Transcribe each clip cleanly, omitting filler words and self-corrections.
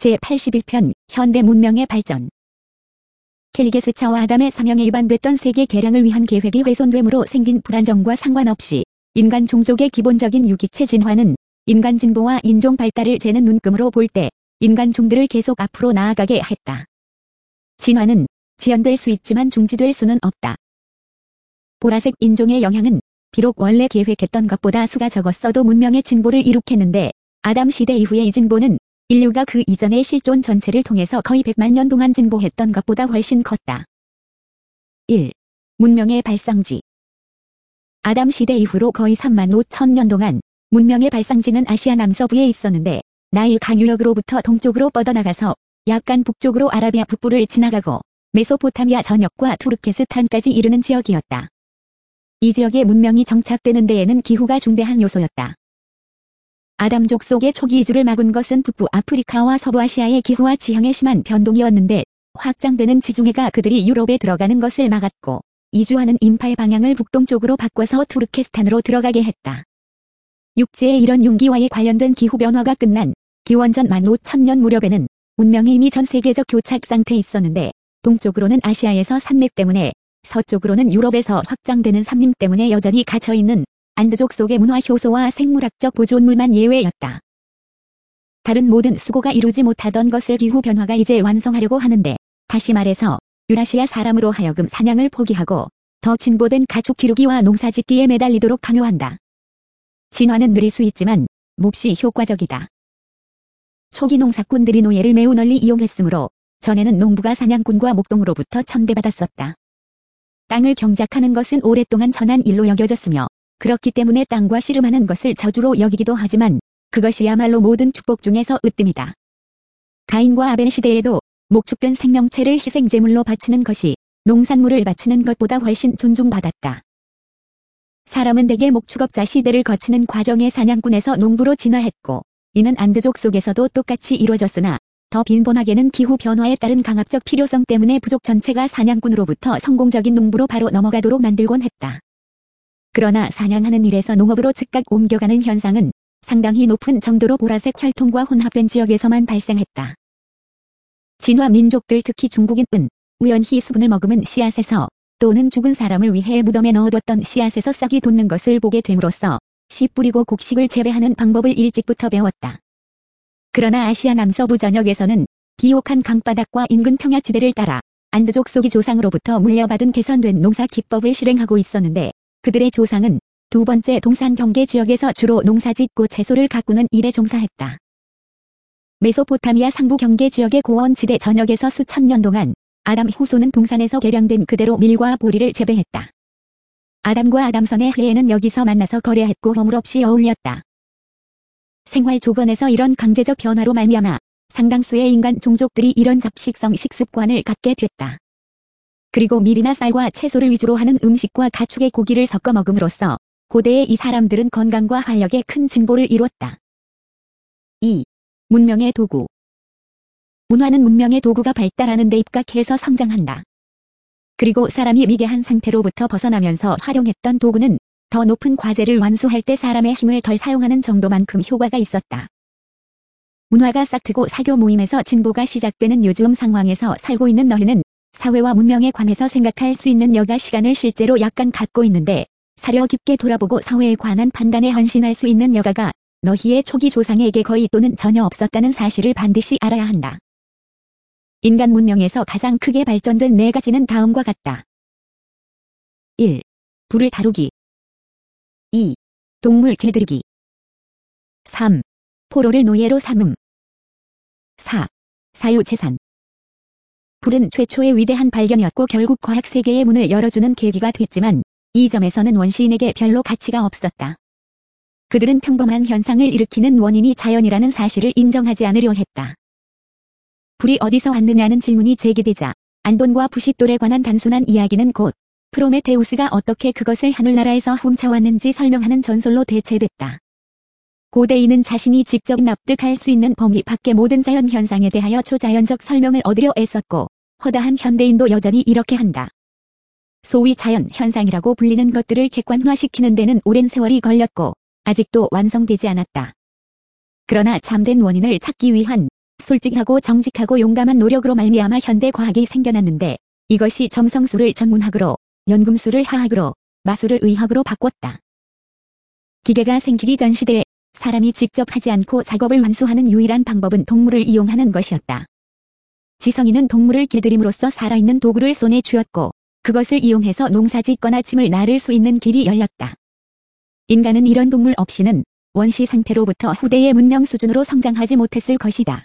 제81편 현대 문명의 발전. 켈리게스차와 아담의 사명에 위반됐던 세계 개량을 위한 계획이 훼손됨으로 생긴 불안정과 상관없이 인간 종족의 기본적인 유기체 진화는 인간 진보와 인종 발달을 재는 눈금으로 볼 때 인간 종들을 계속 앞으로 나아가게 했다. 진화는 지연될 수 있지만 중지될 수는 없다. 보라색 인종의 영향은 비록 원래 계획했던 것보다 수가 적었어도 문명의 진보를 이룩했는데 아담 시대 이후의 이 진보는 인류가 그 이전의 실존 전체를 통해서 거의 100만 년 동안 진보했던 것보다 훨씬 컸다. 1. 문명의 발상지. 아담 시대 이후로 거의 3만 5천 년 동안 문명의 발상지는 아시아 남서부에 있었는데 나일 강유역으로부터 동쪽으로 뻗어나가서 약간 북쪽으로 아라비아 북부를 지나가고 메소포타미아 전역과 투르케스탄까지 이르는 지역이었다. 이 지역의 문명이 정착되는 데에는 기후가 중대한 요소였다. 아담족 속의 초기 이주를 막은 것은 북부 아프리카와 서부아시아의 기후와 지형의 심한 변동이었는데 확장되는 지중해가 그들이 유럽에 들어가는 것을 막았고 이주하는 인파의 방향을 북동쪽으로 바꿔서 투르케스탄으로 들어가게 했다. 육지의 이런 융기와의 관련된 기후 변화가 끝난 기원전 15,000년 무렵에는 문명이 이미 전 세계적 교착 상태에 있었는데 동쪽으로는 아시아에서 산맥 때문에 서쪽으로는 유럽에서 확장되는 산림 때문에 여전히 갇혀있는 안드족 속의 문화 효소와 생물학적 보존물만 예외였다. 다른 모든 수고가 이루지 못하던 것을 기후 변화가 이제 완성하려고 하는데 다시 말해서 유라시아 사람으로 하여금 사냥을 포기하고 더 진보된 가축 기르기와 농사짓기에 매달리도록 강요한다. 진화는 느릴 수 있지만 몹시 효과적이다. 초기 농사꾼들이 노예를 매우 널리 이용했으므로 전에는 농부가 사냥꾼과 목동으로부터 천대받았었다. 땅을 경작하는 것은 오랫동안 천한 일로 여겨졌으며 그렇기 때문에 땅과 씨름하는 것을 저주로 여기기도 하지만 그것이야말로 모든 축복 중에서 으뜸이다. 가인과 아벨 시대에도 목축된 생명체를 희생제물로 바치는 것이 농산물을 바치는 것보다 훨씬 존중받았다. 사람은 대개 목축업자 시대를 거치는 과정의 사냥꾼에서 농부로 진화했고 이는 안드족 속에서도 똑같이 이루어졌으나 더 빈번하게는 기후 변화에 따른 강압적 필요성 때문에 부족 전체가 사냥꾼으로부터 성공적인 농부로 바로 넘어가도록 만들곤 했다. 그러나 사냥하는 일에서 농업으로 즉각 옮겨가는 현상은 상당히 높은 정도로 보라색 혈통과 혼합된 지역에서만 발생했다. 진화 민족들 특히 중국인은 우연히 수분을 머금은 씨앗에서 또는 죽은 사람을 위해 무덤에 넣어뒀던 씨앗에서 싹이 돋는 것을 보게 됨으로써 씨 뿌리고 곡식을 재배하는 방법을 일찍부터 배웠다. 그러나 아시아 남서부 전역에서는 비옥한 강바닥과 인근 평야지대를 따라 안드족 속의 조상으로부터 물려받은 개선된 농사 기법을 실행하고 있었는데 그들의 조상은 두 번째 동산 경계 지역에서 주로 농사짓고 채소를 가꾸는 일에 종사했다. 메소포타미아 상부 경계 지역의 고원지대 전역에서 수천 년 동안 아담 후손은 동산에서 개량된 그대로 밀과 보리를 재배했다. 아담과 아담선의 해에는 여기서 만나서 거래했고 허물 없이 어울렸다. 생활 조건에서 이런 강제적 변화로 말미암아 상당수의 인간 종족들이 이런 잡식성 식습관을 갖게 됐다. 그리고 밀이나 쌀과 채소를 위주로 하는 음식과 가축의 고기를 섞어 먹음으로써 고대의 이 사람들은 건강과 활력에 큰 진보를 이뤘다. 2. 문명의 도구. 문화는 문명의 도구가 발달하는 데 입각해서 성장한다. 그리고 사람이 미개한 상태로부터 벗어나면서 활용했던 도구는 더 높은 과제를 완수할 때 사람의 힘을 덜 사용하는 정도만큼 효과가 있었다. 문화가 싹트고 사교 모임에서 진보가 시작되는 요즘 상황에서 살고 있는 너희는 사회와 문명에 관해서 생각할 수 있는 여가 시간을 실제로 약간 갖고 있는데 사려 깊게 돌아보고 사회에 관한 판단에 헌신할 수 있는 여가가 너희의 초기 조상에게 거의 또는 전혀 없었다는 사실을 반드시 알아야 한다. 인간 문명에서 가장 크게 발전된 네 가지는 다음과 같다. 1. 불을 다루기. 2. 동물 길들이기. 3. 포로를 노예로 삼음. 4. 사유재산. 불은 최초의 위대한 발견이었고 결국 과학 세계의 문을 열어주는 계기가 됐지만 이 점에서는 원시인에게 별로 가치가 없었다. 그들은 평범한 현상을 일으키는 원인이 자연이라는 사실을 인정하지 않으려 했다. 불이 어디서 왔느냐는 질문이 제기되자 안돈과 부싯돌에 관한 단순한 이야기는 곧 프로메테우스가 어떻게 그것을 하늘나라에서 훔쳐왔는지 설명하는 전설로 대체됐다. 고대인은 자신이 직접 납득할 수 있는 범위 밖의 모든 자연 현상에 대하여 초자연적 설명을 얻으려 애썼고 허다한 현대인도 여전히 이렇게 한다. 소위 자연 현상이라고 불리는 것들을 객관화시키는 데는 오랜 세월이 걸렸고 아직도 완성되지 않았다. 그러나 참된 원인을 찾기 위한 솔직하고 정직하고 용감한 노력으로 말미암아 현대 과학이 생겨났는데 이것이 점성술을 전문학으로, 연금술을 화학으로, 마술을 의학으로 바꿨다. 기계가 생기기 전 시대에 사람이 직접 하지 않고 작업을 완수하는 유일한 방법은 동물을 이용하는 것이었다. 지성인은 동물을 길들임으로써 살아있는 도구를 손에 쥐었고 그것을 이용해서 농사짓거나 짐을 나를 수 있는 길이 열렸다. 인간은 이런 동물 없이는 원시 상태로부터 후대의 문명 수준으로 성장하지 못했을 것이다.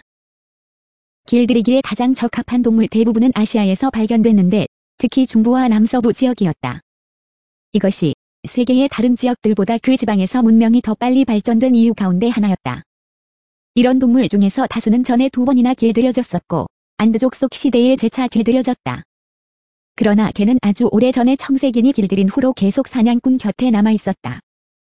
길들이기에 가장 적합한 동물 대부분은 아시아에서 발견됐는데 특히 중부와 남서부 지역이었다. 이것이 세계의 다른 지역들보다 그 지방에서 문명이 더 빨리 발전된 이유 가운데 하나였다. 이런 동물 중에서 다수는 전에 2번이나 길들여졌었고 안드족 속 시대에 재차 길들여졌다. 그러나 개는 아주 오래전에 청세긴이 길들인 후로 계속 사냥꾼 곁에 남아있었다.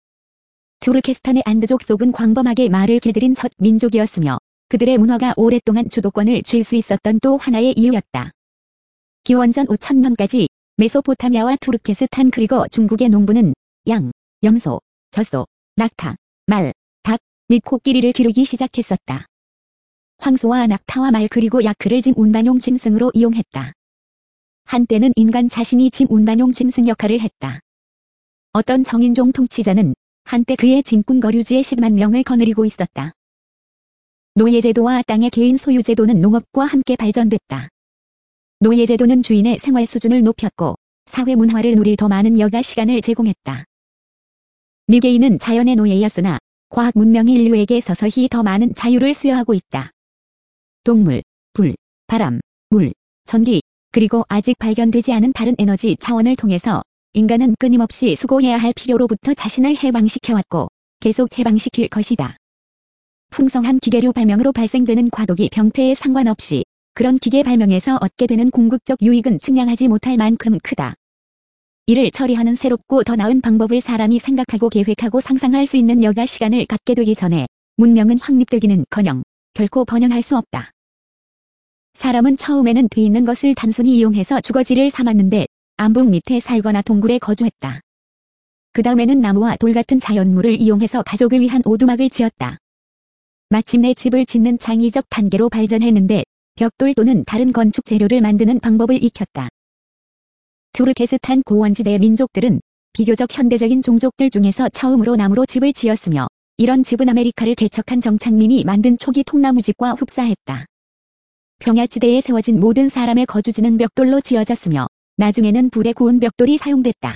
투르케스탄의 안드족 속은 광범하게 말을 길들인 첫 민족이었으며 그들의 문화가 오랫동안 주도권을 쥘 수 있었던 또 하나의 이유였다. 기원전 5000년까지 메소포타미아와 투르케스탄 그리고 중국의 농부는 양, 염소, 젖소, 낙타, 말, 닭, 및 코끼리를 기르기 시작했었다. 황소와 낙타와 말 그리고 야크를 짐 운반용 짐승으로 이용했다. 한때는 인간 자신이 짐 운반용 짐승 역할을 했다. 어떤 정인종 통치자는 한때 그의 짐꾼 거류지에 10만 명을 거느리고 있었다. 노예제도와 땅의 개인 소유제도는 농업과 함께 발전됐다. 노예제도는 주인의 생활 수준을 높였고 사회 문화를 누릴 더 많은 여가 시간을 제공했다. 미개인은 자연의 노예였으나 과학 문명이 인류에게 서서히 더 많은 자유를 수여하고 있다. 동물, 불, 바람, 물, 전기, 그리고 아직 발견되지 않은 다른 에너지 차원을 통해서 인간은 끊임없이 수고해야 할 필요로부터 자신을 해방시켜왔고 계속 해방시킬 것이다. 풍성한 기계류 발명으로 발생되는 과도기 병폐에 상관없이 그런 기계 발명에서 얻게 되는 궁극적 유익은 측량하지 못할 만큼 크다. 이를 처리하는 새롭고 더 나은 방법을 사람이 생각하고 계획하고 상상할 수 있는 여가 시간을 갖게 되기 전에 문명은 확립되기는커녕 결코 번영할 수 없다. 사람은 처음에는 돼 있는 것을 단순히 이용해서 주거지를 삼았는데 암북 밑에 살거나 동굴에 거주했다. 그 다음에는 나무와 돌 같은 자연물을 이용해서 가족을 위한 오두막을 지었다. 마침내 집을 짓는 창의적 단계로 발전했는데 벽돌 또는 다른 건축 재료를 만드는 방법을 익혔다. 투르케스탄 고원지대 민족들은 비교적 현대적인 종족들 중에서 처음으로 나무로 집을 지었으며 이런 집은 아메리카를 개척한 정착민이 만든 초기 통나무집과 흡사했다. 평야지대에 세워진 모든 사람의 거주지는 벽돌로 지어졌으며 나중에는 불에 구운 벽돌이 사용됐다.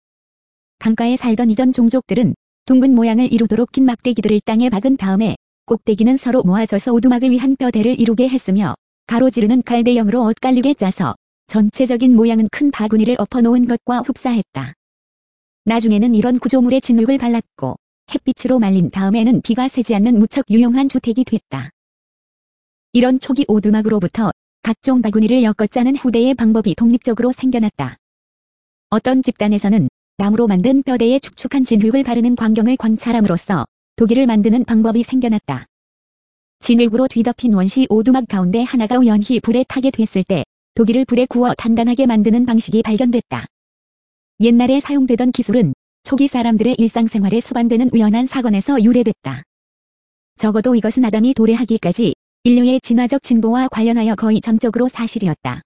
강가에 살던 이전 종족들은 둥근 모양을 이루도록 긴 막대기들을 땅에 박은 다음에 꼭대기는 서로 모아져서 오두막을 위한 뼈대를 이루게 했으며 가로지르는 갈대형으로 엇갈리게 짜서 전체적인 모양은 큰 바구니를 엎어놓은 것과 흡사했다. 나중에는 이런 구조물에 진흙을 발랐고 햇빛으로 말린 다음에는 비가 새지 않는 무척 유용한 주택이 됐다. 이런 초기 오두막으로부터 각종 바구니를 엮어 짜는 후대의 방법이 독립적으로 생겨났다. 어떤 집단에서는 나무로 만든 뼈대에 축축한 진흙을 바르는 광경을 관찰함으로써 도기를 만드는 방법이 생겨났다. 진흙으로 뒤덮인 원시 오두막 가운데 하나가 우연히 불에 타게 됐을 때 도기를 불에 구워 단단하게 만드는 방식이 발견됐다. 옛날에 사용되던 기술은 초기 사람들의 일상생활에 수반되는 우연한 사건에서 유래됐다. 적어도 이것은 아담이 도래하기까지 인류의 진화적 진보와 관련하여 거의 전적으로 사실이었다.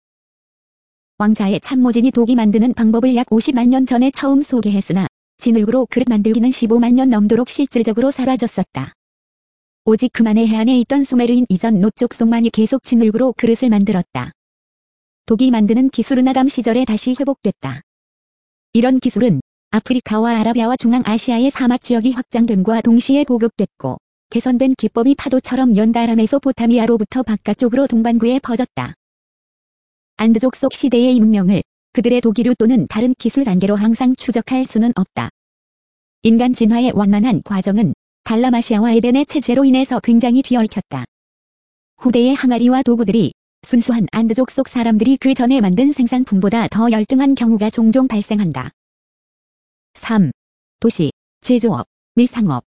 왕자의 참모진이 도기 만드는 방법을 약 50만 년 전에 처음 소개했으나 진흙으로 그릇 만들기는 15만 년 넘도록 실질적으로 사라졌었다. 오직 그만의 해안에 있던 수메르인 이전 노족속만이 계속 진흙으로 그릇을 만들었다. 도기 만드는 기술은 아담 시절에 다시 회복됐다. 이런 기술은 아프리카와 아라비아와 중앙아시아의 사막 지역이 확장됨과 동시에 보급됐고 개선된 기법이 파도처럼 연달아 메소포타미아로부터 바깥쪽으로 동반구에 퍼졌다. 안드족 속 시대의 이 문명을 그들의 도기류 또는 다른 기술 단계로 항상 추적할 수는 없다. 인간 진화의 완만한 과정은 달라마시아와 에덴의 체제로 인해서 굉장히 뒤얽혔다. 후대의 항아리와 도구들이 순수한 안드족 속 사람들이 그 전에 만든 생산품보다 더 열등한 경우가 종종 발생한다. 3. 도시, 제조업, 밀상업.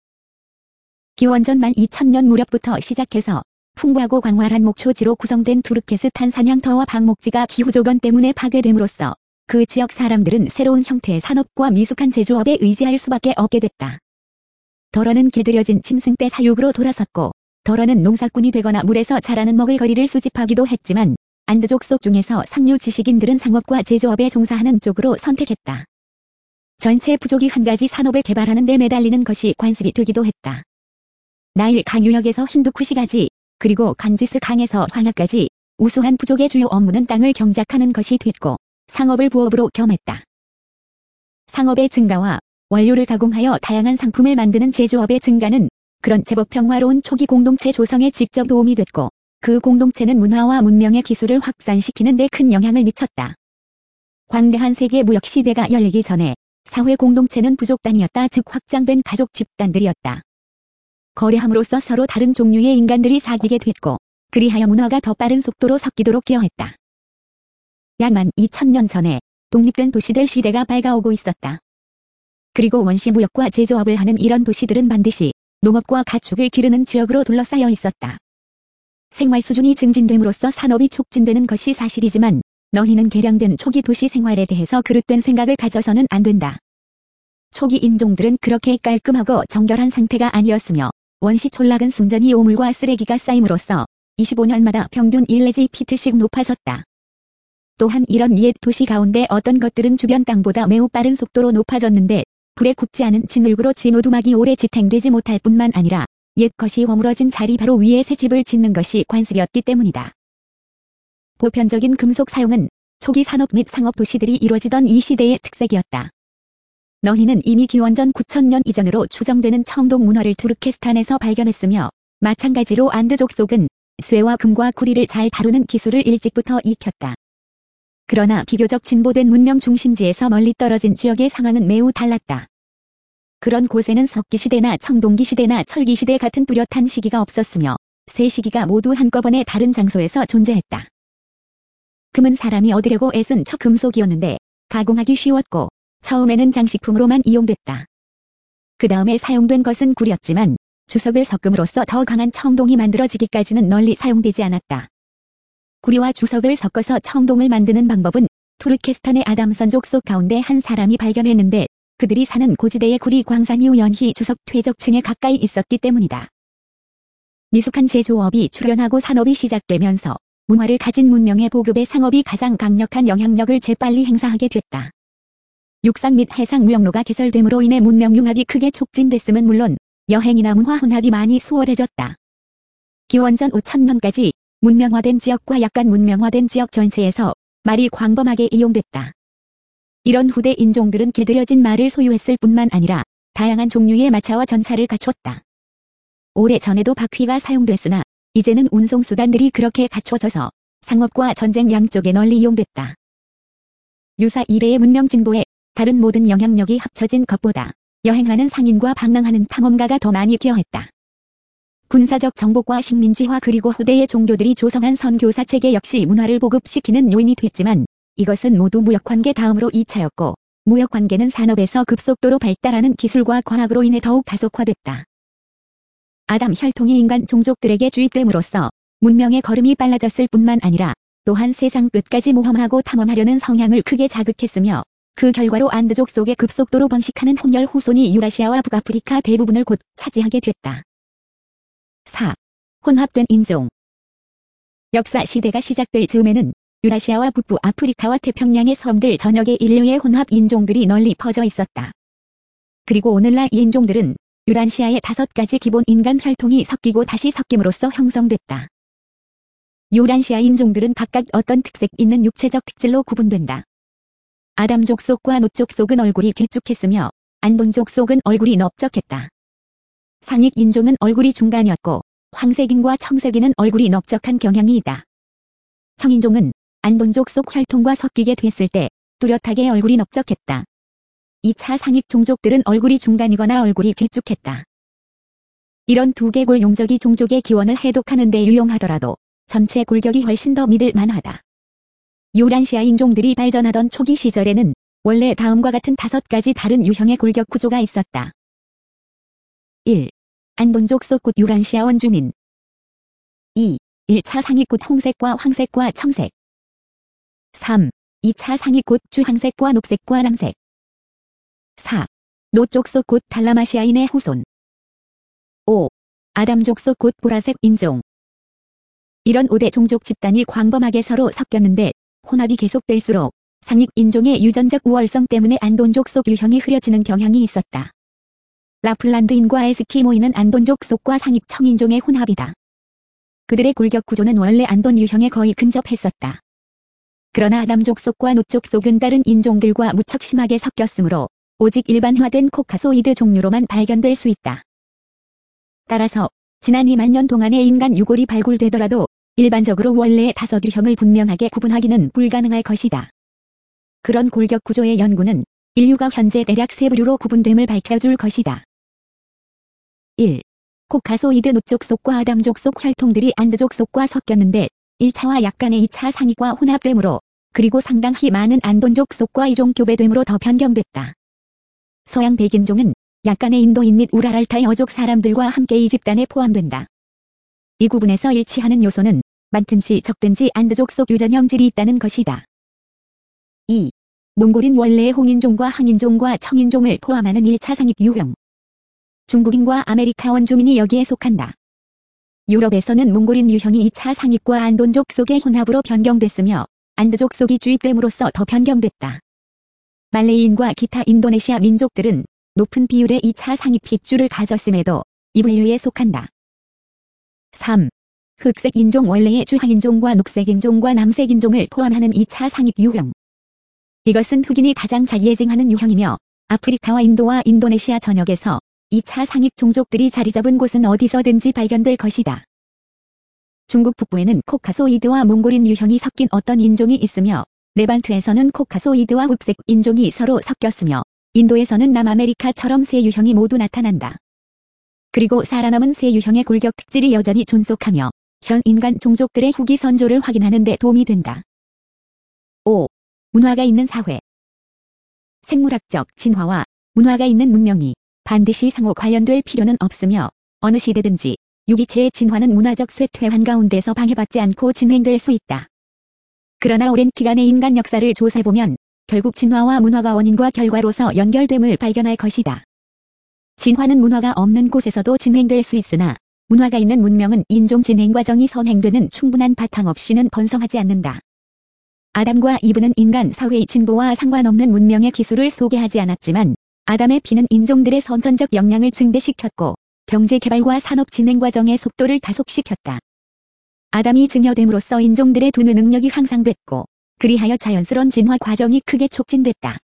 기원전 12,000년 무렵부터 시작해서 풍부하고 광활한 목초지로 구성된 투르케스탄 사냥터와 방목지가 기후조건 때문에 파괴됨으로써 그 지역 사람들은 새로운 형태의 산업과 미숙한 제조업에 의지할 수밖에 없게 됐다. 덜어는 길들여진 짐승 떼 사육으로 돌아섰고 더러는 농사꾼이 되거나 물에서 자라는 먹을거리를 수집하기도 했지만 안드족 속 중에서 상류 지식인들은 상업과 제조업에 종사하는 쪽으로 선택했다. 전체 부족이 한 가지 산업을 개발하는 데 매달리는 것이 관습이 되기도 했다. 나일 강유역에서 힌두쿠시까지 그리고 간지스 강에서 황하까지 우수한 부족의 주요 업무는 땅을 경작하는 것이 됐고 상업을 부업으로 겸했다. 상업의 증가와 원료를 가공하여 다양한 상품을 만드는 제조업의 증가는 그런 제법 평화로운 초기 공동체 조성에 직접 도움이 됐고 그 공동체는 문화와 문명의 기술을 확산시키는 데 큰 영향을 미쳤다. 광대한 세계 무역 시대가 열리기 전에 사회 공동체는 부족 단위였다. 즉 확장된 가족 집단들이었다. 거래함으로써 서로 다른 종류의 인간들이 사귀게 됐고 그리하여 문화가 더 빠른 속도로 섞이도록 기여했다. 약 12,000년 전에 독립된 도시들 시대가 밝아오고 있었다. 그리고 원시 무역과 제조업을 하는 이런 도시들은 반드시 농업과 가축을 기르는 지역으로 둘러싸여 있었다. 생활 수준이 증진됨으로써 산업이 촉진되는 것이 사실이지만 너희는 개량된 초기 도시 생활에 대해서 그릇된 생각을 가져서는 안 된다. 초기 인종들은 그렇게 깔끔하고 정결한 상태가 아니었으며 원시 촌락은 순전히 오물과 쓰레기가 쌓임으로써 25년마다 평균 1 내지 피트씩 높아졌다. 또한 이런 옛 도시 가운데 어떤 것들은 주변 땅보다 매우 빠른 속도로 높아졌는데 불에 굽지 않은 진흙으로 진오두막이 오래 지탱되지 못할 뿐만 아니라 옛 것이 허물어진 자리 바로 위에 새 집을 짓는 것이 관습이었기 때문이다. 보편적인 금속 사용은 초기 산업 및 상업 도시들이 이루어지던 이 시대의 특색이었다. 너희는 이미 기원전 9,000년 이전으로 추정되는 청동 문화를 투르케스탄에서 발견했으며 마찬가지로 안드족 속은 쇠와 금과 구리를 잘 다루는 기술을 일찍부터 익혔다. 그러나 비교적 진보된 문명 중심지에서 멀리 떨어진 지역의 상황은 매우 달랐다. 그런 곳에는 석기시대나 청동기시대나 철기시대 같은 뚜렷한 시기가 없었으며 세 시기가 모두 한꺼번에 다른 장소에서 존재했다. 금은 사람이 얻으려고 애쓴 첫 금속이었는데 가공하기 쉬웠고 처음에는 장식품으로만 이용됐다. 그 다음에 사용된 것은 구렸지만 주석을 섞음으로써 더 강한 청동이 만들어지기까지는 널리 사용되지 않았다. 구리와 주석을 섞어서 청동을 만드는 방법은 투르케스탄의 아담선족 속 가운데 한 사람이 발견했는데 그들이 사는 고지대의 구리 광산이 우연히 주석 퇴적층에 가까이 있었기 때문이다. 미숙한 제조업이 출현하고 산업이 시작되면서 문화를 가진 문명의 보급에 상업이 가장 강력한 영향력을 재빨리 행사하게 됐다. 육상 및 해상 무역로가 개설됨으로 인해 문명 융합이 크게 촉진됐음은 물론 여행이나 문화 혼합이 많이 수월해졌다. 기원전 5,000년까지 문명화된 지역과 약간 문명화된 지역 전체에서 말이 광범하게 이용됐다. 이런 후대 인종들은 길들여진 말을 소유했을 뿐만 아니라 다양한 종류의 마차와 전차를 갖췄다. 오래전에도 바퀴가 사용됐으나 이제는 운송수단들이 그렇게 갖춰져서 상업과 전쟁 양쪽에 널리 이용됐다. 유사 이래의 문명 진보에 다른 모든 영향력이 합쳐진 것보다 여행하는 상인과 방랑하는 탐험가가 더 많이 기여했다. 군사적 정복과 식민지화 그리고 후대의 종교들이 조성한 선교사 체계 역시 문화를 보급시키는 요인이 됐지만 이것은 모두 무역관계 다음으로 2차였고 무역관계는 산업에서 급속도로 발달하는 기술과 과학으로 인해 더욱 가속화됐다. 아담 혈통이 인간 종족들에게 주입됨으로써 문명의 걸음이 빨라졌을 뿐만 아니라 또한 세상 끝까지 모험하고 탐험하려는 성향을 크게 자극했으며 그 결과로 안드족 속에 급속도로 번식하는 혼혈 후손이 유라시아와 북아프리카 대부분을 곧 차지하게 됐다. 4. 혼합된 인종. 역사 시대가 시작될 즈음에는 유라시아와 북부 아프리카와 태평양의 섬들 전역에 인류의 혼합 인종들이 널리 퍼져 있었다. 그리고 오늘날 이 인종들은 유라시아의 5가지 기본 인간 혈통이 섞이고 다시 섞임으로써 형성됐다. 유라시아 인종들은 각각 어떤 특색 있는 육체적 특질로 구분된다. 아담족 속과 놋족 속은 얼굴이 길쭉했으며 안본족 속은 얼굴이 넓적했다. 상익 인종은 얼굴이 중간이었고 황색인과 청색인은 얼굴이 넓적한 경향이 있다. 청인종은 안본족 속 혈통과 섞이게 됐을 때 뚜렷하게 얼굴이 넓적했다. 2차 상익 종족들은 얼굴이 중간이거나 얼굴이 길쭉했다. 이런 두 개골 용적이 종족의 기원을 해독하는 데 유용하더라도 전체 골격이 훨씬 더 믿을 만하다. 유란시아 인종들이 발전하던 초기 시절에는 원래 다음과 같은 5가지 다른 유형의 골격 구조가 있었다. 1. 안본족 속굿 유란시아 원주민. 2. 1차 상위굿 홍색과 황색과 청색. 3. 2차 상위굿 주황색과 녹색과 랑색. 4. 노쪽 속굿 달라마시아인의 후손. 5. 아담족 속 곧 보라색 인종. 이런 5대 종족 집단이 광범하게 서로 섞였는데 혼합이 계속될수록 상입 인종의 유전적 우월성 때문에 안돈족 속 유형이 흐려지는 경향이 있었다. 라플란드인과 에스키모인은 안돈족 속과 상입 청인종의 혼합이다. 그들의 골격 구조는 원래 안돈 유형에 거의 근접했었다. 그러나 아담족 속과 노족 속은 다른 인종들과 무척 심하게 섞였으므로 오직 일반화된 코카소이드 종류로만 발견될 수 있다. 따라서 지난 2만 년 동안의 인간 유골이 발굴되더라도 일반적으로 원래의 5유형을 분명하게 구분하기는 불가능할 것이다. 그런 골격 구조의 연구는 인류가 현재 대략 3부류로 구분됨을 밝혀줄 것이다. 1. 코카소이드 노족 속과 아담족 속 혈통들이 안드족 속과 섞였는데 1차와 약간의 2차 상위과 혼합되므로 그리고 상당히 많은 안돈족 속과 이종 교배됨으로 더 변경됐다. 서양 백인종은 약간의 인도인 및 우랄알타이 어족 사람들과 함께 이 집단에 포함된다. 이 구분에서 일치하는 요소는 많든지 적든지 안드족 속 유전 형질이 있다는 것이다. 2. 몽골인 원래의 홍인종과 항인종과 청인종을 포함하는 1차 상입 유형. 중국인과 아메리카 원주민이 여기에 속한다. 유럽에서는 몽골인 유형이 2차 상입과 안돈족 속의 혼합으로 변경됐으며 안드족 속이 주입됨으로써 더 변경됐다. 말레이인과 기타 인도네시아 민족들은 높은 비율의 2차 상입 핏줄을 가졌음에도 이 분류에 속한다. 3. 흑색 인종 원래의 주황인종과 녹색인종과 남색인종을 포함하는 2차 상입 유형. 이것은 흑인이 가장 잘 예증하는 유형이며 아프리카와 인도와 인도네시아 전역에서 2차 상입 종족들이 자리잡은 곳은 어디서든지 발견될 것이다. 중국 북부에는 코카소이드와 몽골인 유형이 섞인 어떤 인종이 있으며 레반트에서는 코카소이드와 흑색 인종이 서로 섞였으며 인도에서는 남아메리카처럼 세 유형이 모두 나타난다. 그리고 살아남은 세 유형의 골격 특질이 여전히 존속하며 현 인간 종족들의 후기 선조를 확인하는 데 도움이 된다. 5. 문화가 있는 사회. 생물학적 진화와 문화가 있는 문명이 반드시 상호 관련될 필요는 없으며 어느 시대든지 유기체의 진화는 문화적 쇠퇴환 가운데서 방해받지 않고 진행될 수 있다. 그러나 오랜 기간의 인간 역사를 조사해보면 결국 진화와 문화가 원인과 결과로서 연결됨을 발견할 것이다. 진화는 문화가 없는 곳에서도 진행될 수 있으나 문화가 있는 문명은 인종 진행 과정이 선행되는 충분한 바탕 없이는 번성하지 않는다. 아담과 이브는 인간 사회의 진보와 상관없는 문명의 기술을 소개하지 않았지만 아담의 피는 인종들의 선천적 역량을 증대시켰고 경제 개발과 산업 진행 과정의 속도를 가속시켰다. 아담이 증여됨으로써 인종들의 두뇌 능력이 향상됐고 그리하여 자연스러운 진화 과정이 크게 촉진됐다.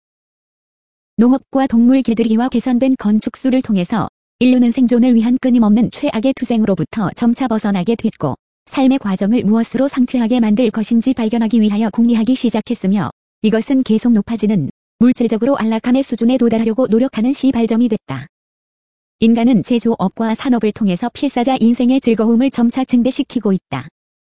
농업과 동물 길들이기와 개선된 건축수를 통해서 인류는 생존을 위한 끊임없는 최악의 투쟁으로부터 점차 벗어나게 됐고 삶의 과정을 무엇으로 상쾌하게 만들 것인지 발견하기 위하여 궁리하기 시작했으며 이것은 계속 높아지는 물질적으로 안락함의 수준에 도달하려고 노력하는 시발점이 됐다. 인간은 제조업과 산업을 통해서 필사자 인생의 즐거움을 점차 증대시키고 있다.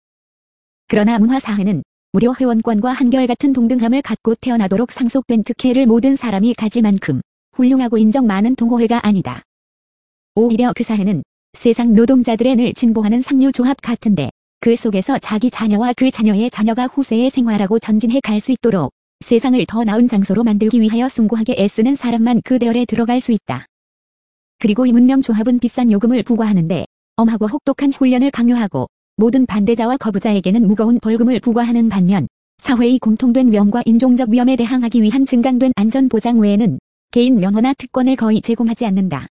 그러나 문화사회는 무료 회원권과 한결같은 동등함을 갖고 태어나도록 상속된 특혜를 모든 사람이 가질 만큼 훌륭하고 인정 많은 동호회가 아니다. 오히려 그 사회는 세상 노동자들의 늘 진보하는 상류조합 같은데 그 속에서 자기 자녀와 그 자녀의 자녀가 후세에 생활하고 전진해 갈 수 있도록 세상을 더 나은 장소로 만들기 위하여 숭고하게 애쓰는 사람만 그 대열에 들어갈 수 있다. 그리고 이 문명조합은 비싼 요금을 부과하는데 엄하고 혹독한 훈련을 강요하고 모든 반대자와 거부자에게는 무거운 벌금을 부과하는 반면 사회의 공통된 위험과 인종적 위험에 대항하기 위한 증강된 안전보장 외에는 개인 면허나 특권을 거의 제공하지 않는다.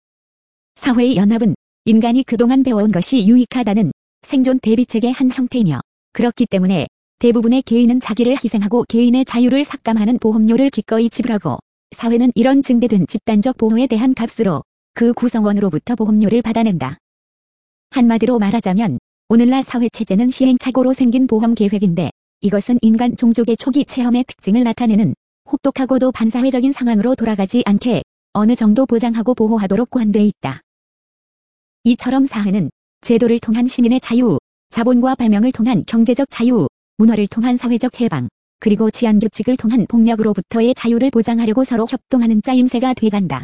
사회의 연합은 인간이 그동안 배워온 것이 유익하다는 생존 대비책의 한 형태이며 그렇기 때문에 대부분의 개인은 자기를 희생하고 개인의 자유를 삭감하는 보험료를 기꺼이 지불하고 사회는 이런 증대된 집단적 보호에 대한 값으로 그 구성원으로부터 보험료를 받아낸다. 한마디로 말하자면 오늘날 사회체제는 시행착오로 생긴 보험 계획인데 이것은 인간 종족의 초기 체험의 특징을 나타내는 혹독하고도 반사회적인 상황으로 돌아가지 않게 어느 정도 보장하고 보호하도록 고안돼 있다. 이처럼 사회는 제도를 통한 시민의 자유, 자본과 발명을 통한 경제적 자유, 문화를 통한 사회적 해방, 그리고 치안규칙을 통한 폭력으로부터의 자유를 보장하려고 서로 협동하는 짜임새가 돼간다.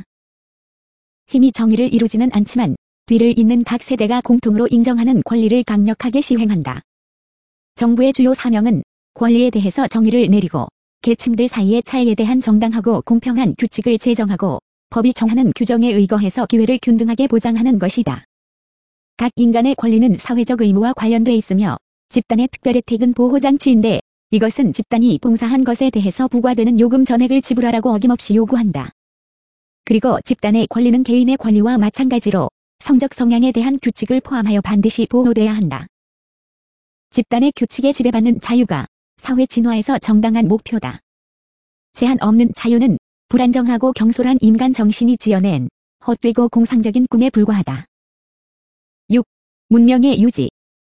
힘이 정의를 이루지는 않지만 뒤를 잇는 각 세대가 공통으로 인정하는 권리를 강력하게 시행한다. 정부의 주요 사명은 권리에 대해서 정의를 내리고 계층들 사이의 차이에 대한 정당하고 공평한 규칙을 제정하고 법이 정하는 규정에 의거해서 기회를 균등하게 보장하는 것이다. 각 인간의 권리는 사회적 의무와 관련돼 있으며 집단의 특별 혜택은 보호장치인데 이것은 집단이 봉사한 것에 대해서 부과되는 요금 전액을 지불하라고 어김없이 요구한다. 그리고 집단의 권리는 개인의 권리와 마찬가지로 성적 성향에 대한 규칙을 포함하여 반드시 보호돼야 한다. 집단의 규칙에 지배받는 자유가 사회 진화에서 정당한 목표다. 제한 없는 자유는 불안정하고 경솔한 인간 정신이 지어낸 헛되고 공상적인 꿈에 불과하다. 6. 문명의 유지.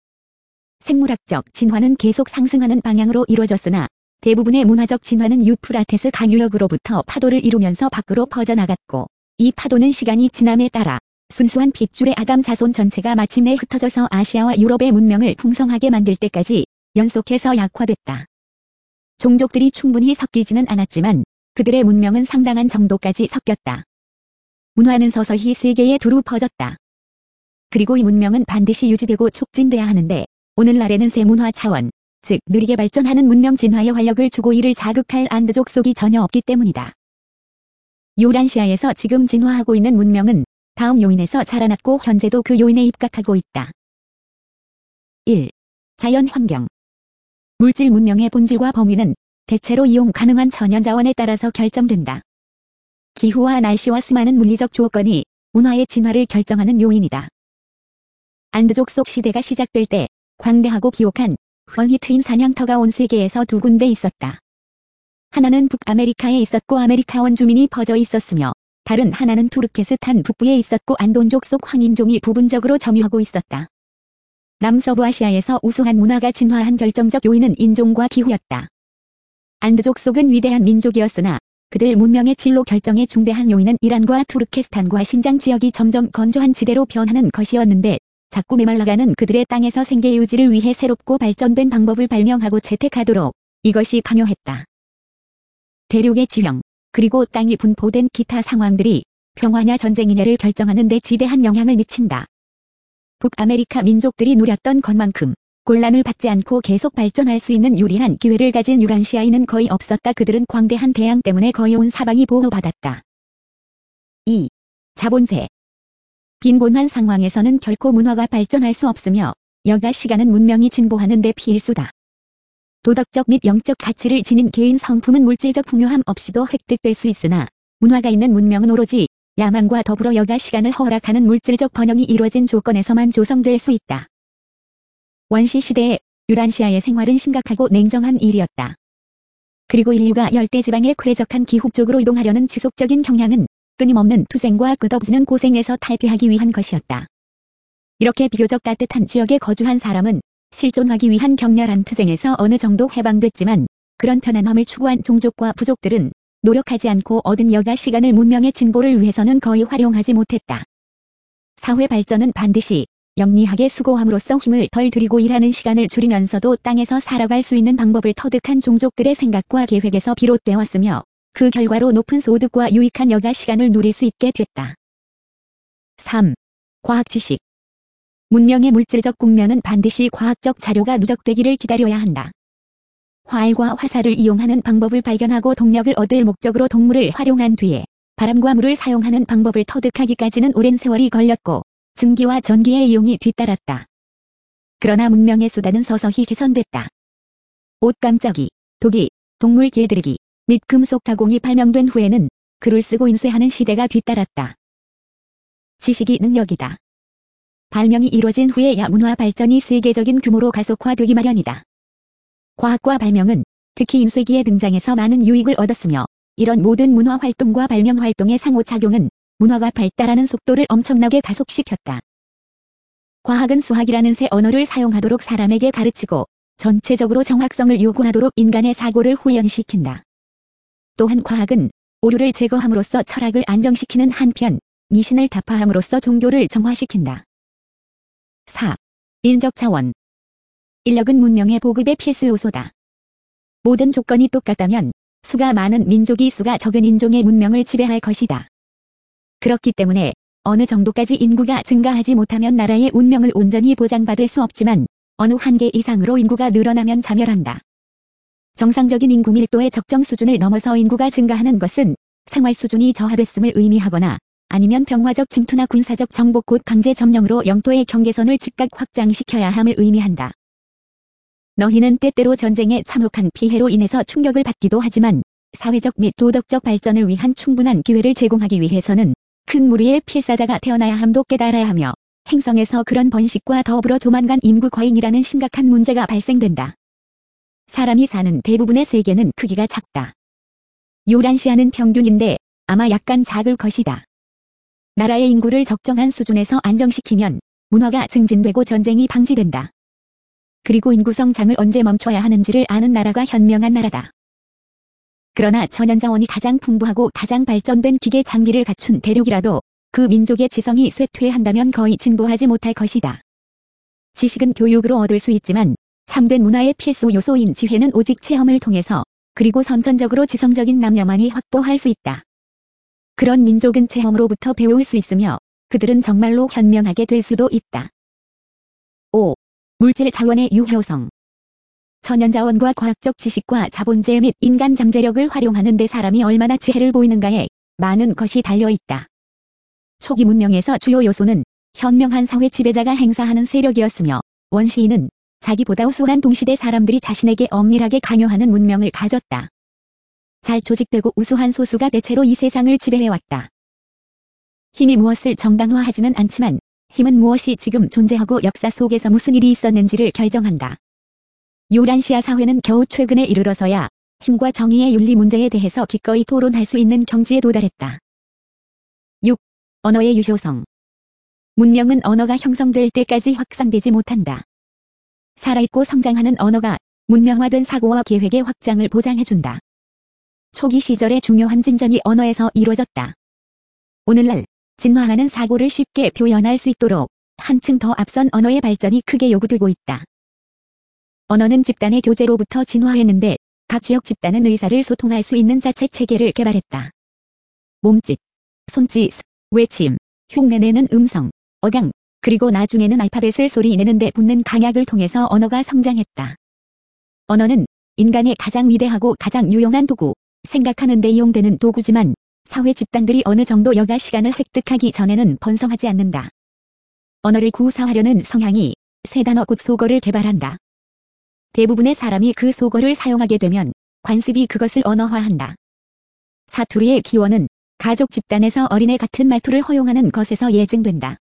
생물학적 진화는 계속 상승하는 방향으로 이루어졌으나 대부분의 문화적 진화는 유프라테스 강유역으로부터 파도를 이루면서 밖으로 퍼져나갔고 이 파도는 시간이 지남에 따라 순수한 핏줄의 아담 자손 전체가 마침내 흩어져서 아시아와 유럽의 문명을 풍성하게 만들 때까지 연속해서 약화됐다. 종족들이 충분히 섞이지는 않았지만 그들의 문명은 상당한 정도까지 섞였다. 문화는 서서히 세계에 두루 퍼졌다. 그리고 이 문명은 반드시 유지되고 촉진돼야 하는데 오늘날에는 새 문화 차원, 즉 느리게 발전하는 문명 진화에 활력을 주고 이를 자극할 안드족 속이 전혀 없기 때문이다. 유란시아에서 지금 진화하고 있는 문명은 다음 요인에서 자라났고 현재도 그 요인에 입각하고 있다. 1. 자연환경. 물질 문명의 본질과 범위는 대체로 이용 가능한 천연자원에 따라서 결정된다. 기후와 날씨와 수많은 물리적 조건이 문화의 진화를 결정하는 요인이다. 안드족 속 시대가 시작될 때 광대하고 기옥한 훤히 트인 사냥터가 온 세계에서 두 군데 있었다. 하나는 북아메리카에 있었고 아메리카 원주민이 퍼져 있었으며 다른 하나는 투르케스탄 북부에 있었고 안돈족 속 황인종이 부분적으로 점유하고 있었다. 남서부아시아에서 우수한 문화가 진화한 결정적 요인은 인종과 기후였다. 안드족 속은 위대한 민족이었으나 그들 문명의 진로 결정의 중대한 요인은 이란과 투르케스탄과 신장 지역이 점점 건조한 지대로 변하는 것이었는데 자꾸 메말라가는 그들의 땅에서 생계 유지를 위해 새롭고 발전된 방법을 발명하고 채택하도록 이것이 강요했다. 대륙의 지형, 그리고 땅이 분포된 기타 상황들이 평화냐 전쟁이냐를 결정하는 데 지대한 영향을 미친다. 북아메리카 민족들이 누렸던 것만큼 곤란을 받지 않고 계속 발전할 수 있는 유리한 기회를 가진 유란시아인은 거의 없었다. 그들은 광대한 대양 때문에 거의 온 사방이 보호받았다. 2. 자본재. 빈곤한 상황에서는 결코 문화가 발전할 수 없으며 여가 시간은 문명이 진보하는 데 필수다. 도덕적 및 영적 가치를 지닌 개인 성품은 물질적 풍요함 없이도 획득될 수 있으나 문화가 있는 문명은 오로지 야망과 더불어 여가 시간을 허락하는 물질적 번영이 이루어진 조건에서만 조성될 수 있다. 원시 시대에 유란시아의 생활은 심각하고 냉정한 일이었다. 그리고 인류가 열대지방의 쾌적한 기후 쪽으로 이동하려는 지속적인 경향은 끊임없는 투쟁과 끝없는 고생에서 탈피하기 위한 것이었다. 이렇게 비교적 따뜻한 지역에 거주한 사람은 실존하기 위한 격렬한 투쟁에서 어느 정도 해방됐지만 그런 편안함을 추구한 종족과 부족들은 노력하지 않고 얻은 여가 시간을 문명의 진보를 위해서는 거의 활용하지 못했다. 사회 발전은 반드시 영리하게 수고함으로써 힘을 덜 들이고 일하는 시간을 줄이면서도 땅에서 살아갈 수 있는 방법을 터득한 종족들의 생각과 계획에서 비롯되었으며 그 결과로 높은 소득과 유익한 여가 시간을 누릴 수 있게 됐다. 3. 과학 지식. 문명의 물질적 국면은 반드시 과학적 자료가 누적되기를 기다려야 한다. 활과 화살을 이용하는 방법을 발견하고 동력을 얻을 목적으로 동물을 활용한 뒤에 바람과 물을 사용하는 방법을 터득하기까지는 오랜 세월이 걸렸고 증기와 전기의 이용이 뒤따랐다. 그러나 문명의 수단은 서서히 개선됐다. 옷감쩌기, 도기, 동물 길들이기 및 금속 가공이 발명된 후에는 글을 쓰고 인쇄하는 시대가 뒤따랐다. 지식이 능력이다. 발명이 이루어진 후에야 문화 발전이 세계적인 규모로 가속화되기 마련이다. 과학과 발명은 특히 인쇄기의 등장에서 많은 유익을 얻었으며 이런 모든 문화 활동과 발명 활동의 상호작용은 문화가 발달하는 속도를 엄청나게 가속시켰다. 과학은 수학이라는 새 언어를 사용하도록 사람에게 가르치고 전체적으로 정확성을 요구하도록 인간의 사고를 훈련시킨다. 또한 과학은 오류를 제거함으로써 철학을 안정시키는 한편 미신을 타파함으로써 종교를 정화시킨다. 4. 인적 자원. 인력은 문명의 보급의 필수 요소다. 모든 조건이 똑같다면 수가 많은 민족이 수가 적은 인종의 문명을 지배할 것이다. 그렇기 때문에 어느 정도까지 인구가 증가하지 못하면 나라의 운명을 온전히 보장받을 수 없지만 어느 한계 이상으로 인구가 늘어나면 자멸한다. 정상적인 인구 밀도의 적정 수준을 넘어서 인구가 증가하는 것은 생활 수준이 저하됐음을 의미하거나 아니면 병화적 침투나 군사적 정복 곧 강제 점령으로 영토의 경계선을 즉각 확장시켜야 함을 의미한다. 너희는 때때로 전쟁에 참혹한 피해로 인해서 충격을 받기도 하지만 사회적 및 도덕적 발전을 위한 충분한 기회를 제공하기 위해서는 큰 무리의 필사자가 태어나야 함도 깨달아야 하며 행성에서 그런 번식과 더불어 조만간 인구 과잉이라는 심각한 문제가 발생된다. 사람이 사는 대부분의 세계는 크기가 작다. 유란시아는 평균인데 아마 약간 작을 것이다. 나라의 인구를 적정한 수준에서 안정시키면 문화가 증진되고 전쟁이 방지된다. 그리고 인구 성장을 언제 멈춰야 하는지를 아는 나라가 현명한 나라다. 그러나 천연자원이 가장 풍부하고 가장 발전된 기계 장비를 갖춘 대륙이라도 그 민족의 지성이 쇠퇴한다면 거의 진보하지 못할 것이다. 지식은 교육으로 얻을 수 있지만 참된 문화의 필수 요소인 지혜는 오직 체험을 통해서 그리고 선천적으로 지성적인 남녀만이 확보할 수 있다. 그런 민족은 체험으로부터 배울 수 있으며 그들은 정말로 현명하게 될 수도 있다. 5. 물질 자원의 유효성. 천연자원과 과학적 지식과 자본재 및 인간 잠재력을 활용하는 데 사람이 얼마나 지혜를 보이는가에 많은 것이 달려있다. 초기 문명에서 주요 요소는 현명한 사회 지배자가 행사하는 세력이었으며 원시인은 자기보다 우수한 동시대 사람들이 자신에게 엄밀하게 강요하는 문명을 가졌다. 잘 조직되고 우수한 소수가 대체로 이 세상을 지배해왔다. 힘이 무엇을 정당화하지는 않지만 힘은 무엇이 지금 존재하고 역사 속에서 무슨 일이 있었는지를 결정한다. 유란시아 사회는 겨우 최근에 이르러서야 힘과 정의의 윤리 문제에 대해서 기꺼이 토론할 수 있는 경지에 도달했다. 6. 언어의 유효성. 문명은 언어가 형성될 때까지 확산되지 못한다. 살아있고 성장하는 언어가 문명화된 사고와 계획의 확장을 보장해준다. 초기 시절의 중요한 진전이 언어에서 이루어졌다. 오늘날 진화하는 사고를 쉽게 표현할 수 있도록 한층 더 앞선 언어의 발전이 크게 요구되고 있다. 언어는 집단의 교제로부터 진화했는데 각 지역 집단은 의사를 소통할 수 있는 자체 체계를 개발했다. 몸짓, 손짓, 외침, 흉내내는 음성, 어강, 그리고 나중에는 알파벳을 소리내는 데 붙는 강약을 통해서 언어가 성장했다. 언어는 인간의 가장 위대하고 가장 유용한 도구, 생각하는 데 이용되는 도구지만 사회 집단들이 어느 정도 여가 시간을 획득하기 전에는 번성하지 않는다. 언어를 구사하려는 성향이 세 단어 곧 속어를 개발한다. 대부분의 사람이 그 속어를 사용하게 되면 관습이 그것을 언어화한다. 사투리의 기원은 가족 집단에서 어린애 같은 말투를 허용하는 것에서 예증된다.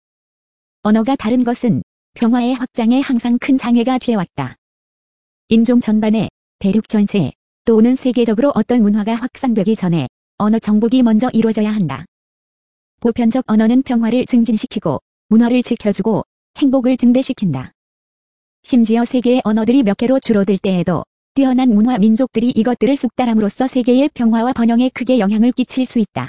언어가 다른 것은 평화의 확장에 항상 큰 장애가 되어왔다. 인종 전반에, 대륙 전체에, 또는 세계적으로 어떤 문화가 확산되기 전에 언어 정복이 먼저 이루어져야 한다. 보편적 언어는 평화를 증진시키고 문화를 지켜주고 행복을 증대시킨다. 심지어 세계의 언어들이 몇 개로 줄어들 때에도 뛰어난 문화 민족들이 이것들을 숙달함으로써 세계의 평화와 번영에 크게 영향을 끼칠 수 있다.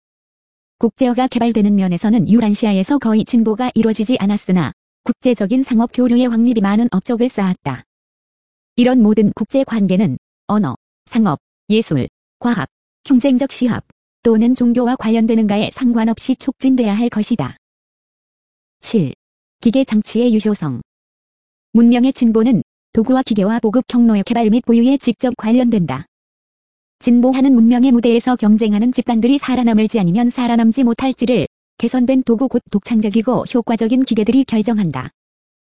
국제어가 개발되는 면에서는 유란시아에서 거의 진보가 이루어지지 않았으나 국제적인 상업 교류의 확립이 많은 업적을 쌓았다. 이런 모든 국제 관계는 언어, 상업, 예술, 과학, 경쟁적 시합 또는 종교와 관련되는가에 상관없이 촉진돼야 할 것이다. 7. 기계 장치의 유효성. 문명의 진보는 도구와 기계와 보급 경로의 개발 및 보유에 직접 관련된다. 진보하는 문명의 무대에서 경쟁하는 집단들이 살아남을지 아니면 살아남지 못할지를 개선된 도구 곧 독창적이고 효과적인 기계들이 결정한다.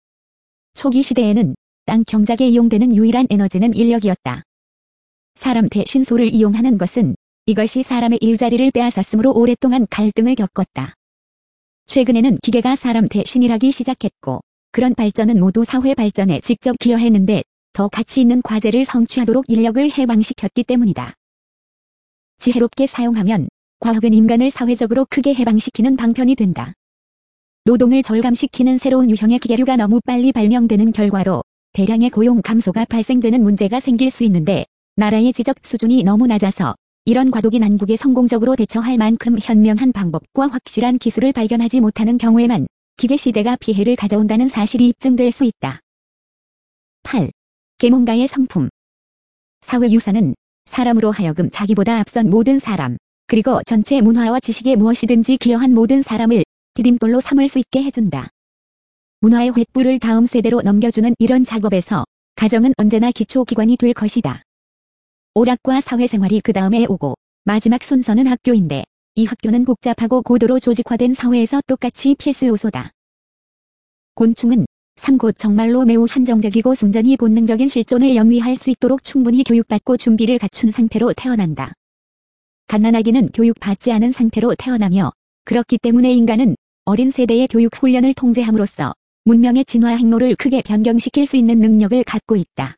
초기 시대에는 땅 경작에 이용되는 유일한 에너지는 인력이었다. 사람 대신 소를 이용하는 것은 이것이 사람의 일자리를 빼앗았으므로 오랫동안 갈등을 겪었다. 최근에는 기계가 사람 대신 일하기 시작했고 그런 발전은 모두 사회 발전에 직접 기여했는데 더 가치 있는 과제를 성취하도록 인력을 해방시켰기 때문이다. 지혜롭게 사용하면 과학은 인간을 사회적으로 크게 해방시키는 방편이 된다. 노동을 절감시키는 새로운 유형의 기계류가 너무 빨리 발명되는 결과로 대량의 고용 감소가 발생되는 문제가 생길 수 있는데 나라의 지적 수준이 너무 낮아서 이런 과도기 난국에 성공적으로 대처할 만큼 현명한 방법과 확실한 기술을 발견하지 못하는 경우에만 기계 시대가 피해를 가져온다는 사실이 입증될 수 있다. 8. 계몽가의 성품. 사회유산은 사람으로 하여금 자기보다 앞선 모든 사람, 그리고 전체 문화와 지식에 무엇이든지 기여한 모든 사람을 디딤돌로 삼을 수 있게 해준다. 문화의 횃불을 다음 세대로 넘겨주는 이런 작업에서 가정은 언제나 기초기관이 될 것이다. 오락과 사회생활이 그 다음에 오고 마지막 순서는 학교인데 이 학교는 복잡하고 고도로 조직화된 사회에서 똑같이 필수 요소다. 곤충은 3곧 정말로 매우 한정적이고 순전히 본능적인 실존을 영위할 수 있도록 충분히 교육받고 준비를 갖춘 상태로 태어난다. 갓난아기는 교육받지 않은 상태로 태어나며 그렇기 때문에 인간은 어린 세대의 교육 훈련을 통제함으로써 문명의 진화 행로를 크게 변경시킬 수 있는 능력을 갖고 있다.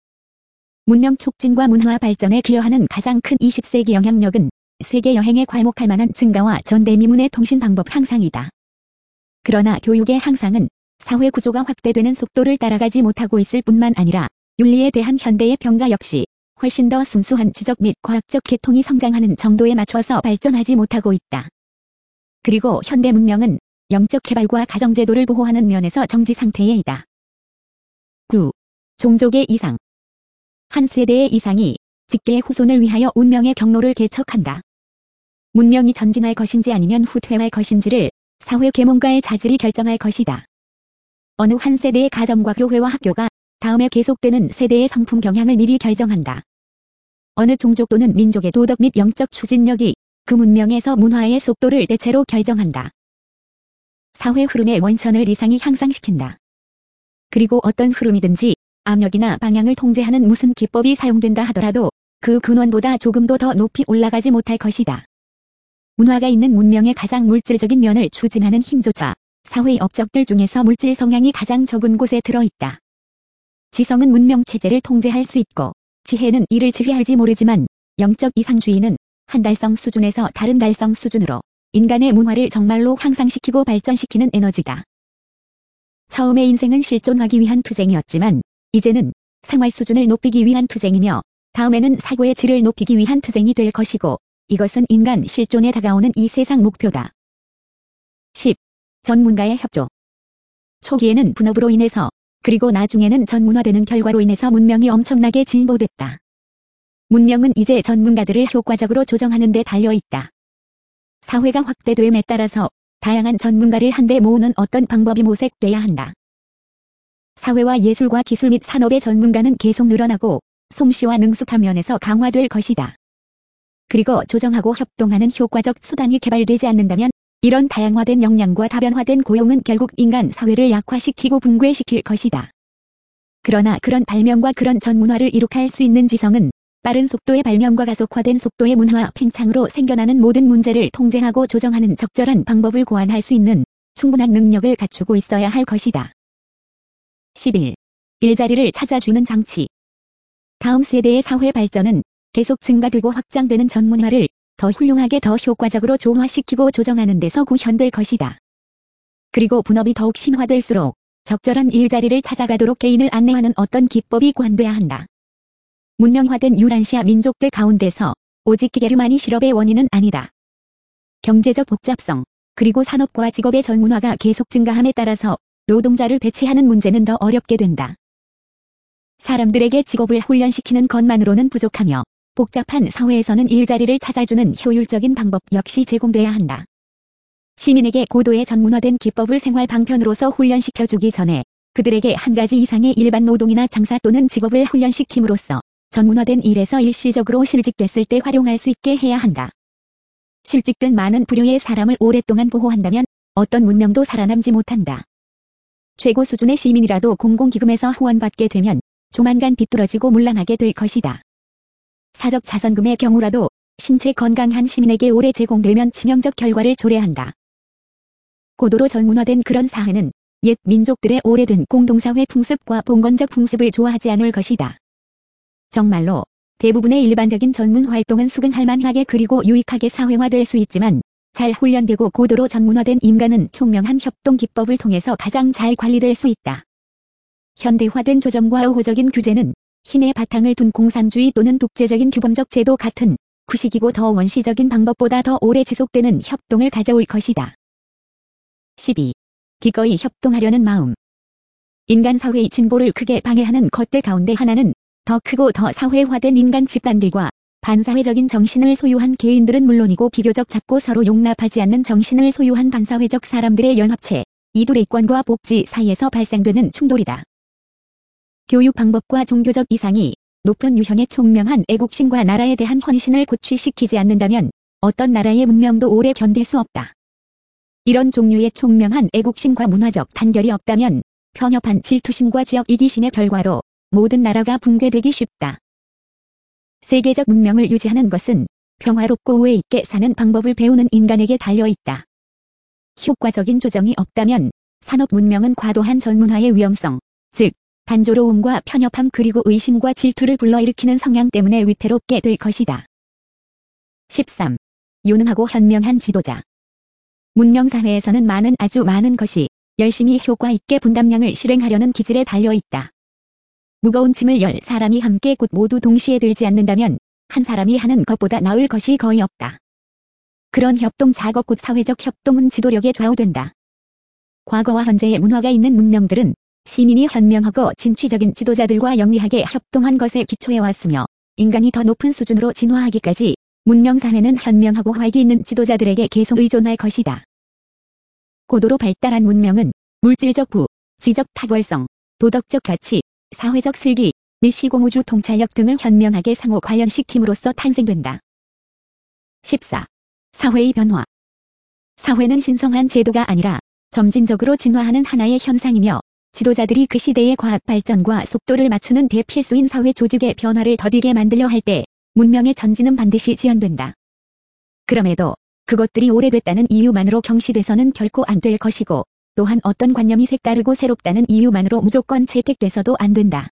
문명 촉진과 문화 발전에 기여하는 가장 큰 20세기 영향력은 세계 여행에 괄목할 만한 증가와 전대미문의 통신 방법 향상이다. 그러나 교육의 향상은 사회 구조가 확대되는 속도를 따라가지 못하고 있을 뿐만 아니라 윤리에 대한 현대의 평가 역시 훨씬 더 순수한 지적 및 과학적 계통이 성장하는 정도에 맞춰서 발전하지 못하고 있다. 그리고 현대 문명은 영적 개발과 가정제도를 보호하는 면에서 정지 상태에 있다. 9. 종족의 이상. 한 세대의 이상이 직계의 후손을 위하여 운명의 경로를 개척한다. 문명이 전진할 것인지 아니면 후퇴할 것인지를 사회 계몽가의 자질이 결정할 것이다. 어느 한 세대의 가정과 교회와 학교가 다음에 계속되는 세대의 성품 경향을 미리 결정한다. 어느 종족 또는 민족의 도덕 및 영적 추진력이 그 문명에서 문화의 속도를 대체로 결정한다. 사회 흐름의 원천을 이상이 향상시킨다. 그리고 어떤 흐름이든지 압력이나 방향을 통제하는 무슨 기법이 사용된다 하더라도 그 근원보다 조금도 더 높이 올라가지 못할 것이다. 문화가 있는 문명의 가장 물질적인 면을 추진하는 힘조차 사회의 업적들 중에서 물질 성향이 가장 적은 곳에 들어있다. 지성은 문명 체제를 통제할 수 있고 지혜는 이를 지휘할지 모르지만 영적 이상주의는 한 달성 수준에서 다른 달성 수준으로 인간의 문화를 정말로 향상시키고 발전시키는 에너지다. 처음에 인생은 실존하기 위한 투쟁이었지만 이제는 생활 수준을 높이기 위한 투쟁이며 다음에는 사고의 질을 높이기 위한 투쟁이 될 것이고 이것은 인간 실존에 다가오는 이 세상 목표다. 10. 전문가의 협조. 초기에는 분업으로 인해서 그리고 나중에는 전문화되는 결과로 인해서 문명이 엄청나게 진보됐다. 문명은 이제 전문가들을 효과적으로 조정하는 데 달려있다. 사회가 확대됨에 따라서 다양한 전문가를 한데 모으는 어떤 방법이 모색돼야 한다. 사회와 예술과 기술 및 산업의 전문가는 계속 늘어나고 솜씨와 능숙한 면에서 강화될 것이다. 그리고 조정하고 협동하는 효과적 수단이 개발되지 않는다면 이런 다양화된 역량과 다변화된 고용은 결국 인간 사회를 약화시키고 붕괴시킬 것이다. 그러나 그런 발명과 그런 전문화를 이룩할 수 있는 지성은 빠른 속도의 발명과 가속화된 속도의 문화 팽창으로 생겨나는 모든 문제를 통제하고 조정하는 적절한 방법을 고안할 수 있는 충분한 능력을 갖추고 있어야 할 것이다. 11. 일자리를 찾아주는 장치. 다음 세대의 사회 발전은 계속 증가되고 확장되는 전문화를 더 훌륭하게 더 효과적으로 조화시키고 조정하는 데서 구현될 것이다. 그리고 분업이 더욱 심화될수록 적절한 일자리를 찾아가도록 개인을 안내하는 어떤 기법이 고안돼야 한다. 문명화된 유란시아 민족들 가운데서 오직 기계류만이 실업의 원인은 아니다. 경제적 복잡성, 그리고 산업과 직업의 전문화가 계속 증가함에 따라서 노동자를 배치하는 문제는 더 어렵게 된다. 사람들에게 직업을 훈련시키는 것만으로는 부족하며 복잡한 사회에서는 일자리를 찾아주는 효율적인 방법 역시 제공돼야 한다. 시민에게 고도의 전문화된 기법을 생활 방편으로서 훈련시켜주기 전에 그들에게 한 가지 이상의 일반 노동이나 장사 또는 직업을 훈련시킴으로써 전문화된 일에서 일시적으로 실직됐을 때 활용할 수 있게 해야 한다. 실직된 많은 부류의 사람을 오랫동안 보호한다면 어떤 문명도 살아남지 못한다. 최고 수준의 시민이라도 공공기금에서 후원받게 되면 조만간 비뚤어지고 문란하게 될 것이다. 사적 자선금의 경우라도 신체 건강한 시민에게 오래 제공되면 치명적 결과를 초래한다. 고도로 전문화된 그런 사회는 옛 민족들의 오래된 공동사회 풍습과 봉건적 풍습을 좋아하지 않을 것이다. 정말로 대부분의 일반적인 전문 활동은 수긍할 만하게 그리고 유익하게 사회화될 수 있지만 잘 훈련되고 고도로 전문화된 인간은 총명한 협동 기법을 통해서 가장 잘 관리될 수 있다. 현대화된 조정과 우호적인 규제는 힘의 바탕을 둔 공산주의 또는 독재적인 규범적 제도 같은 구식이고 더 원시적인 방법보다 더 오래 지속되는 협동을 가져올 것이다. 12. 기꺼이 협동하려는 마음. 인간 사회의 진보를 크게 방해하는 것들 가운데 하나는 더 크고 더 사회화된 인간 집단들과 반사회적인 정신을 소유한 개인들은 물론이고 비교적 작고 서로 용납하지 않는 정신을 소유한 반사회적 사람들의 연합체, 이둘의권과 복지 사이에서 발생되는 충돌이다. 교육 방법과 종교적 이상이 높은 유형의 총명한 애국심과 나라에 대한 헌신을 고취시키지 않는다면 어떤 나라의 문명도 오래 견딜 수 없다. 이런 종류의 총명한 애국심과 문화적 단결이 없다면 편협한 질투심과 지역 이기심의 결과로 모든 나라가 붕괴되기 쉽다. 세계적 문명을 유지하는 것은 평화롭고 우애 있게 사는 방법을 배우는 인간에게 달려있다. 효과적인 조정이 없다면 산업 문명은 과도한 전문화의 위험성, 즉 단조로움과 편협함 그리고 의심과 질투를 불러일으키는 성향 때문에 위태롭게 될 것이다. 13. 유능하고 현명한 지도자. 문명사회에서는 아주 많은 것이 열심히 효과 있게 분담량을 실행하려는 기질에 달려있다. 무거운 짐을 10사람이 함께 곧 모두 동시에 들지 않는다면 한 사람이 하는 것보다 나을 것이 거의 없다. 그런 협동 작업 곧 사회적 협동은 지도력에 좌우된다. 과거와 현재의 문화가 있는 문명들은 시민이 현명하고 진취적인 지도자들과 영리하게 협동한 것에 기초해 왔으며 인간이 더 높은 수준으로 진화하기까지 문명사회는 현명하고 활기 있는 지도자들에게 계속 의존할 것이다. 고도로 발달한 문명은 물질적 부, 지적 탁월성, 도덕적 가치, 사회적 슬기, 및 시공우주 통찰력 등을 현명하게 상호 관련시킴으로써 탄생된다. 14. 사회의 변화. 사회는 신성한 제도가 아니라 점진적으로 진화하는 하나의 현상이며 지도자들이 그 시대의 과학 발전과 속도를 맞추는 대필수인 사회 조직의 변화를 더디게 만들려 할 때 문명의 전진은 반드시 지연된다. 그럼에도 그것들이 오래됐다는 이유만으로 경시돼서는 결코 안 될 것이고 또한 어떤 관념이 색다르고 새롭다는 이유만으로 무조건 채택돼서도 안 된다.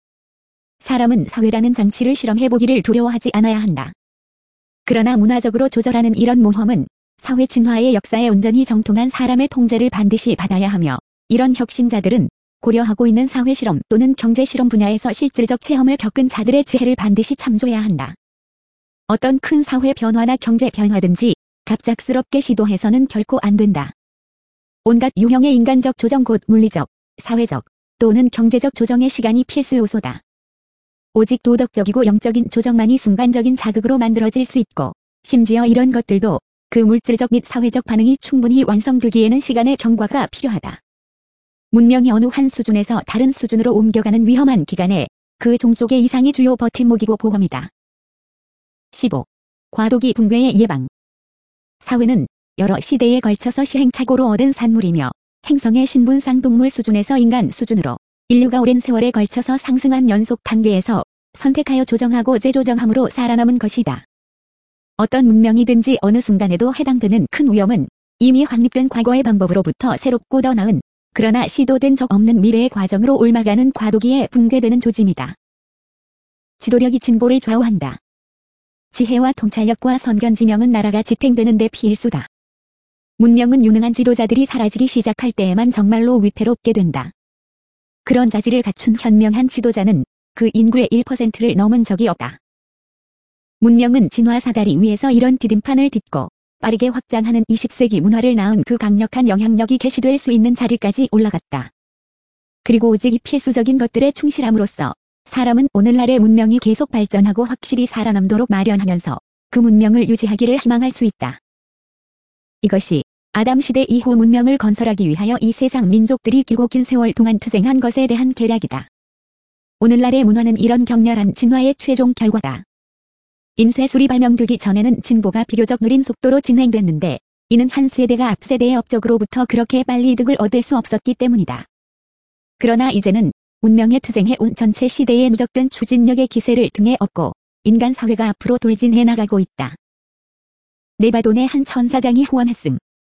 사람은 사회라는 장치를 실험해보기를 두려워하지 않아야 한다. 그러나 문화적으로 조절하는 이런 모험은 사회 진화의 역사에 온전히 정통한 사람의 통제를 반드시 받아야 하며 이런 혁신자들은 고려하고 있는 사회실험 또는 경제실험 분야에서 실질적 체험을 겪은 자들의 지혜를 반드시 참조해야 한다. 어떤 큰 사회 변화나 경제 변화든지 갑작스럽게 시도해서는 결코 안 된다. 온갖 유형의 인간적 조정 곧 물리적, 사회적 또는 경제적 조정의 시간이 필수 요소다. 오직 도덕적이고 영적인 조정만이 순간적인 자극으로 만들어질 수 있고 심지어 이런 것들도 그 물질적 및 사회적 반응이 충분히 완성되기에는 시간의 경과가 필요하다. 문명이 어느 한 수준에서 다른 수준으로 옮겨가는 위험한 기간에 그 종속의 이상이 주요 버팀목이고 보험이다. 15. 과도기 붕괴의 예방. 사회는 여러 시대에 걸쳐서 시행착오로 얻은 산물이며 행성의 신분상 동물 수준에서 인간 수준으로 인류가 오랜 세월에 걸쳐서 상승한 연속 단계에서 선택하여 조정하고 재조정함으로 살아남은 것이다. 어떤 문명이든지 어느 순간에도 해당되는 큰 위험은 이미 확립된 과거의 방법으로부터 새롭고 더 나은 그러나 시도된 적 없는 미래의 과정으로 옮아가는 과도기에 붕괴되는 조짐이다. 지도력이 진보를 좌우한다. 지혜와 통찰력과 선견지명은 나라가 지탱되는 데 필수다. 문명은 유능한 지도자들이 사라지기 시작할 때에만 정말로 위태롭게 된다. 그런 자질을 갖춘 현명한 지도자는 그 인구의 1%를 넘은 적이 없다. 문명은 진화 사다리 위에서 이런 디딤판을 딛고 빠르게 확장하는 20세기 문화를 낳은 그 강력한 영향력이 계시될 수 있는 자리까지 올라갔다. 그리고 오직 이 필수적인 것들에 충실함으로써 사람은 오늘날의 문명이 계속 발전하고 확실히 살아남도록 마련하면서 그 문명을 유지하기를 희망할 수 있다. 이것이 아담 시대 이후 문명을 건설하기 위하여 이 세상 민족들이 길고 긴 세월 동안 투쟁한 것에 대한 계략이다. 오늘날의 문화는 이런 격렬한 진화의 최종 결과다. 인쇄술이 발명되기 전에는 진보가 비교적 느린 속도로 진행됐는데 이는 한 세대가 앞 세대의 업적으로부터 그렇게 빨리 이득을 얻을 수 없었기 때문이다. 그러나 이제는 문명에 투쟁해온 전체 시대의 누적된 추진력의 기세를 등에 업고 인간 사회가 앞으로 돌진해 나가고 있다. 네바돈의 한 천사장이 후원했음.